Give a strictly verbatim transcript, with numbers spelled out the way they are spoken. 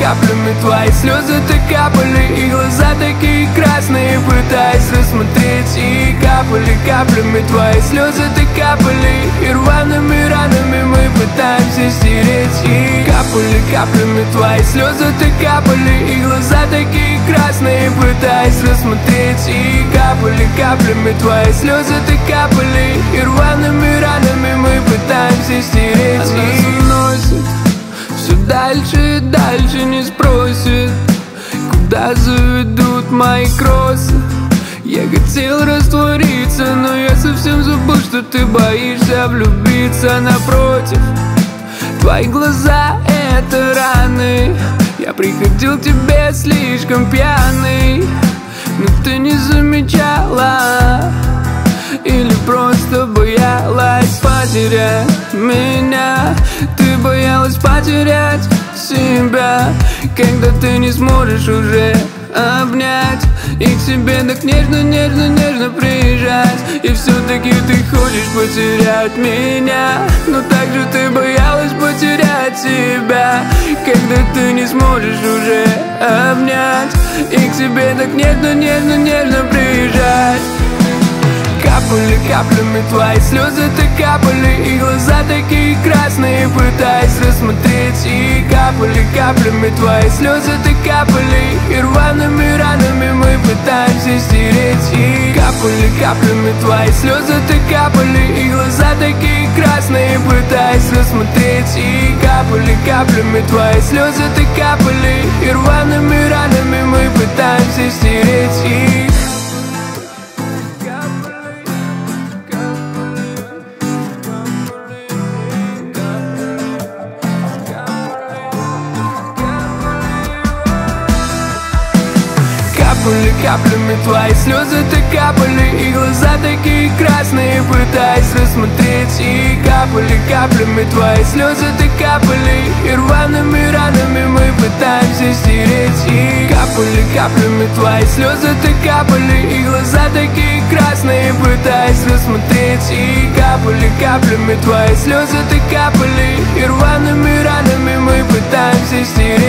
каплями твои слезы ты капали, и глаза такие красные, пытаясь рассмотреть. И капали каплями твои слезы ты капали, и рваными ранами мы пытаемся стереть. И капали каплями твои слезы ты капали, и глаза такие красные, пытаясь рассмотреть. И капали каплями твои слезы ты капали, и рваными ранами мы пытаемся стереть. И уносит все дальше и дальше, не спросит, куда заведут мои кроссы. Я хотел раствориться, но я совсем забыл, что ты боишься влюбиться. Напротив, твои глаза — это раны. Я приходил к тебе слишком пьяный, но ты не замечала или просто боялась потерять меня. Ты боялась потерять себя, когда ты не сможешь уже обнять и к себе так нежно, нежно, нежно приезжать. И все-таки ты хочешь потерять меня, но также ты боялась потерять себя, когда ты не сможешь уже обнять и к себе так нежно, нежно, нежно приезжать. Капали каплями твои слезы ты капали, и глаза такие красные, пытаясь рассмотреть. И капали каплями твои слезы ты капали, и рваными ранами мы пытаемся стереть. И капали каплями твои слезы ты капали, и глаза такие красные, пытаясь рассмотреть. И капали каплями твои слезы ты капали, и рваными ранами мы пытаемся стереть. И капали каплями твои слезы ты капали, и глаза такие красные, пытаясь рассмотреть. И капали каплями твои слезы ты капали, и рваными ранами мы пытаемся стереть. И капали каплями твои слезы ты капали, и глаза такие красные, пытаясь рассмотреть. И капали каплями твои слезы ты капали, и рваными ранами мы пытаемся стереть.